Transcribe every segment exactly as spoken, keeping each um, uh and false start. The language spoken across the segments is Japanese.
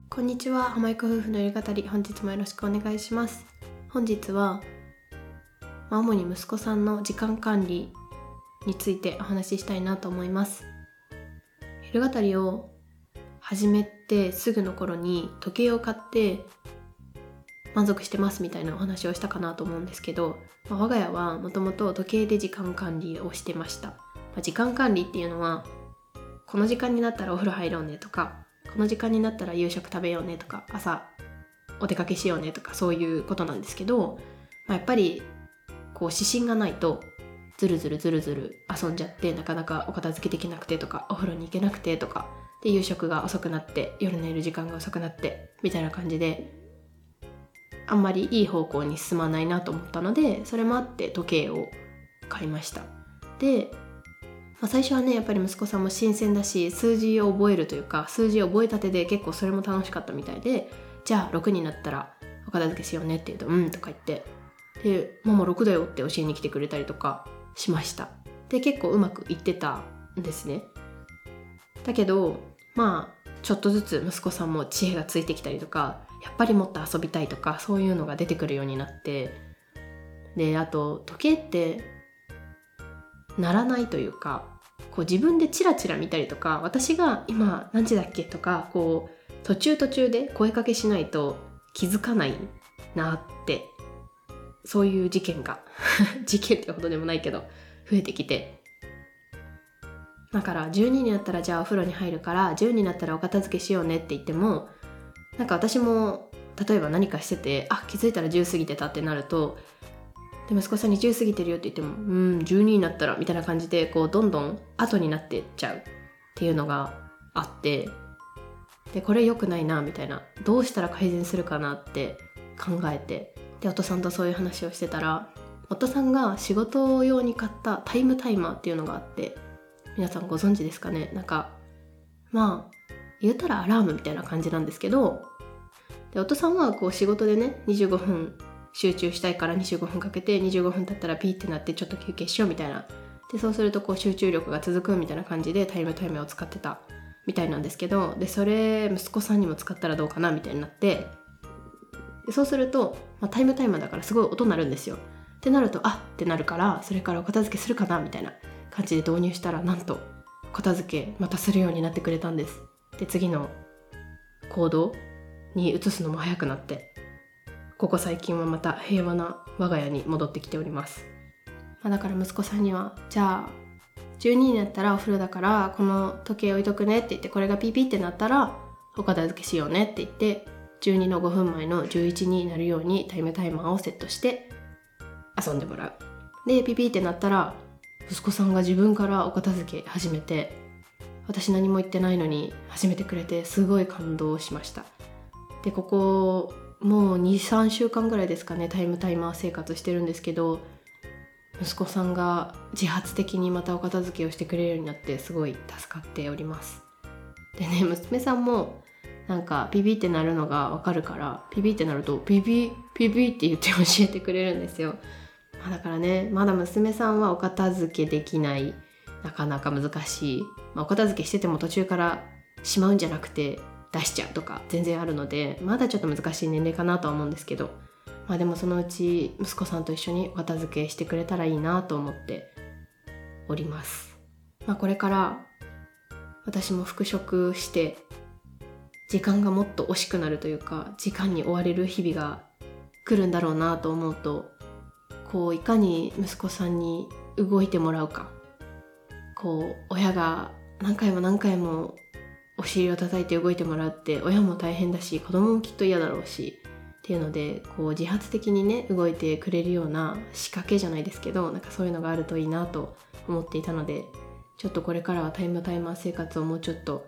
こんにちは、浜ゆく夫婦のゆる語り、本日もよろしくお願いします。本日は、まあ、主に息子さんの時間管理についてお話ししたいなと思います。ゆる語りを始めてすぐの頃に時計を買って満足してますみたいなお話をしたかなと思うんですけど、まあ、我が家はもともと時計で時間管理をしてました。まあ、時間管理っていうのは、この時間になったらお風呂入ろうねとか、この時間になったら夕食食べようねとか、朝お出かけしようねとか、そういうことなんですけど、まあ、やっぱりこう指針がないとずるずるずるずる遊んじゃって、なかなかお片付けできなくてとか、お風呂に行けなくてとかで、夕食が遅くなって、夜寝る時間が遅くなってみたいな感じで、あんまりいい方向に進まないなと思ったので、それもあって時計を買いました。で、まあ、最初はね、やっぱり息子さんも新鮮だし、数字を覚えるというか、数字を覚えたてで結構それも楽しかったみたいで、じゃあろくになったらお片付けしようねって言うと、うんとか言って、で、ママろくだよって教えに来てくれたりとかしました。で、結構うまくいってたんですね。だけど、まあちょっとずつ息子さんも知恵がついてきたりとか、やっぱりもっと遊びたいとか、そういうのが出てくるようになって、で、あと時計って鳴らないというか、こう自分でチラチラ見たりとか、私が今何時だっけとか、こう途中途中で声かけしないと気づかないなって、そういう事件が事件ってほどでもないけど増えてきて、だからじゅうにになったらじゃあお風呂に入るから、じゅうにになったらお片付けしようねって言っても、なんか私も例えば何かしてて、あ、気づいたらじゅう過ぎてたってなると、で息子さんにじゅう過ぎてるよって言っても、うんじゅうにになったらみたいな感じで、こうどんどん後になっていっちゃうっていうのがあって、でこれ良くないなみたいな、どうしたら改善するかなって考えて、で夫さんとそういう話をしてたら、夫さんが仕事用に買ったタイムタイマーっていうのがあって、皆さんご存知ですかね。なんかまあ言うたらアラームみたいな感じなんですけど、で夫さんはこう仕事でね、にじゅうごふん集中したいからにじゅうごふんかけて、にじゅうごふん経ったらピーってなってちょっと休憩しようみたいな、でそうするとこう集中力が続くみたいな感じでタイムタイマーを使ってたみたいなんですけど、でそれ息子さんにも使ったらどうかなみたいになって、でそうすると、まあ、タイムタイマーだからすごい音鳴るんですよ。ってなると、あってなるから、それからお片付けするかなみたいな感じで導入したら、なんとお片付けまたするようになってくれたんです。で次の行動に移すのも早くなって、ここ最近はまた平和な我が家に戻ってきております。まあ、だから息子さんには、じゃあじゅうにになったらお風呂だからこの時計置いとくねって言って、これがピーピーってなったらお片付けしようねって言って、じゅうにのごふんまえのじゅういちになるようにタイムタイマーをセットして遊んでもらう。でピーピーってなったら息子さんが自分からお片付け始めて、私何も言ってないのに始めてくれて、すごい感動しました。でここもう にさんしゅうかんぐらいですかね、タイムタイマー生活してるんですけど、息子さんが自発的にまたお片付けをしてくれるようになって、すごい助かっております。でね、娘さんもなんかピピってなるのがわかるから、ピピってなるとピピピピって言って教えてくれるんですよ。まあ、だからね、まだ娘さんはお片付けできない、なかなか難しい、まあ、お片付けしてても途中からしまうんじゃなくて出しちゃうとか全然あるので、まだちょっと難しい年齢かなとは思うんですけど、まあでもそのうち息子さんと一緒にお片付けしてくれたらいいなと思っております。まあこれから私も復職して時間がもっと惜しくなるというか、時間に追われる日々が来るんだろうなと思うと、こういかに息子さんに動いてもらうか、こう親が何回も何回もお尻を叩いて動いてもらうって親も大変だし、子供もきっと嫌だろうしっていうので、こう自発的にね動いてくれるような仕掛けじゃないですけど、なんかそういうのがあるといいなと思っていたので、ちょっとこれからはタイムタイマー生活をもうちょっと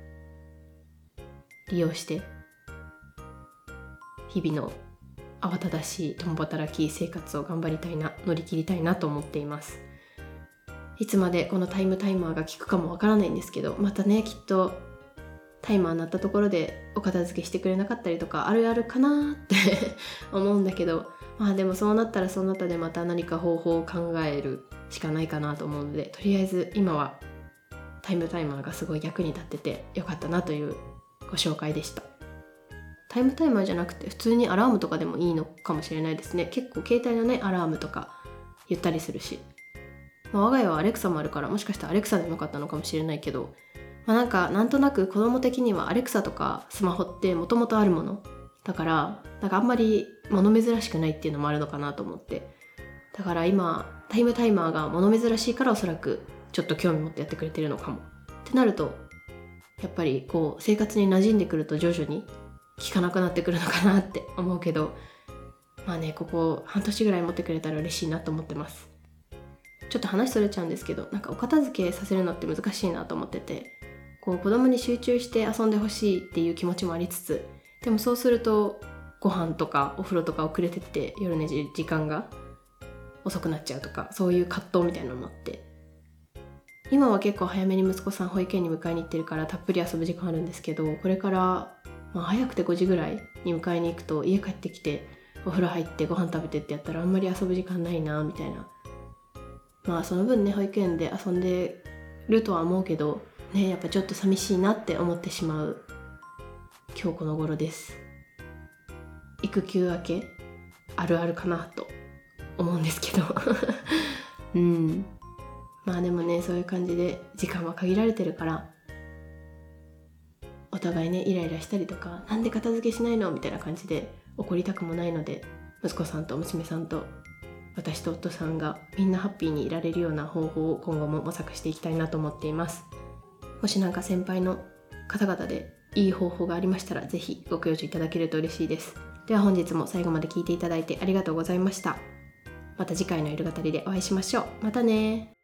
利用して日々の慌ただしい共働き生活を頑張りたいな、乗り切りたいなと思っています。いつまでこのタイムタイマーが効くかもわからないんですけど、またねきっとタイマー鳴ったところでお片付けしてくれなかったりとかあるあるかなって思うんだけど、まあでもそうなったらそうなったでまた何か方法を考えるしかないかなと思うので、とりあえず今はタイムタイマーがすごい役に立っててよかったなというご紹介でした。 タイムタイマーじゃなくて普通にアラームとかでもいいのかもしれないですね。結構携帯のねアラームとか言ったりするし、まあ、我が家はアレクサもあるからもしかしたらアレクサでもよかったのかもしれないけど、まあ、なんかなんとなく子供的にはアレクサとかスマホってもともとあるものだから、なんかあんまり物珍しくないっていうのもあるのかなと思って、だから今タイムタイマーが物珍しいからおそらくちょっと興味持ってやってくれてるのかもってなると、やっぱりこう生活に馴染んでくると徐々に効かなくなってくるのかなって思うけど、まあね、ここ半年ぐらい持ってくれたら嬉しいなと思ってます。ちょっと話それちゃうんですけど、なんかお片付けさせるのって難しいなと思ってて、こう子供に集中して遊んでほしいっていう気持ちもありつつ、でもそうするとご飯とかお風呂とか遅れてって夜寝る時間が遅くなっちゃうとか、そういう葛藤みたいなのもあって、今は結構早めに息子さん保育園に迎えに行ってるからたっぷり遊ぶ時間あるんですけど、これから、まあ、早くてごじぐらいに迎えに行くと家帰ってきてお風呂入ってご飯食べてってやったらあんまり遊ぶ時間ないなみたいな。まあその分ね保育園で遊んでるとは思うけどね、やっぱちょっと寂しいなって思ってしまう今日この頃です。育休明けあるあるかなと思うんですけどうんまあでもね、そういう感じで時間は限られてるから、お互いねイライラしたりとか、なんで片付けしないのみたいな感じで怒りたくもないので、息子さんと娘さんと私と夫さんがみんなハッピーにいられるような方法を今後も模索していきたいなと思っています。もしなんか先輩の方々でいい方法がありましたらぜひご教授いただけると嬉しいです。では本日も最後まで聞いていただいてありがとうございました。また次回の夜語りでお会いしましょう。またね。